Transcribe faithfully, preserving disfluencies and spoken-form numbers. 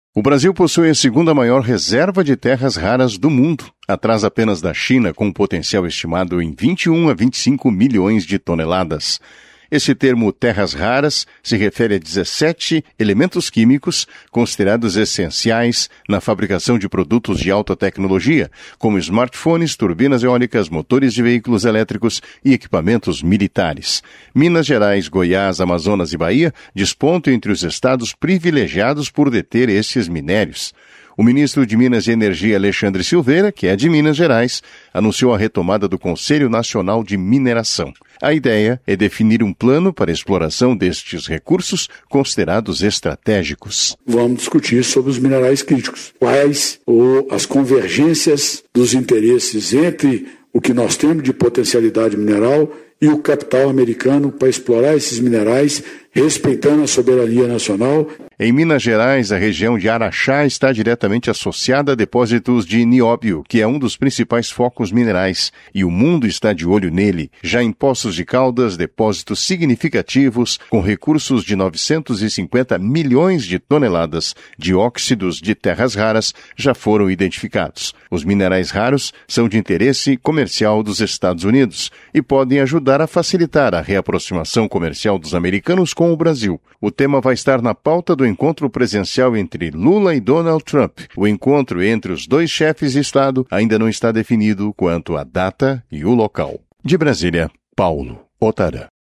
O Brasil possui a segunda maior reserva de terras raras do mundo, atrás apenas da China, com um potencial estimado em vinte e um a vinte e cinco milhões de toneladas. Esse termo terras raras se refere a dezessete elementos químicos considerados essenciais na fabricação de produtos de alta tecnologia, como smartphones, turbinas eólicas, motores de veículos elétricos e equipamentos militares. Minas Gerais, Goiás, Amazonas e Bahia despontam entre os estados privilegiados por deter esses minérios. O ministro de Minas e Energia, Alexandre Silveira, que é de Minas Gerais, anunciou a retomada do Conselho Nacional de Mineração. A ideia é definir um plano para a exploração destes recursos considerados estratégicos. Vamos discutir sobre os minerais críticos. Quais ou as convergências dos interesses entre o que nós temos de potencialidade mineral e o capital americano para explorar esses minerais, respeitando a soberania nacional. Em Minas Gerais, a região de Araxá está diretamente associada a depósitos de nióbio, que é um dos principais focos minerais, e o mundo está de olho nele. Já em Poços de Caldas, depósitos significativos, com recursos de novecentos e cinquenta milhões de toneladas de óxidos de terras raras, já foram identificados. Os minerais raros são de interesse comercial dos Estados Unidos e podem ajudar a facilitar a reaproximação comercial dos americanos com o Brasil. O tema vai estar na pauta do encontro presencial entre Lula e Donald Trump. O encontro entre os dois chefes de Estado ainda não está definido quanto à data e o local. De Brasília, Paulo Otarã.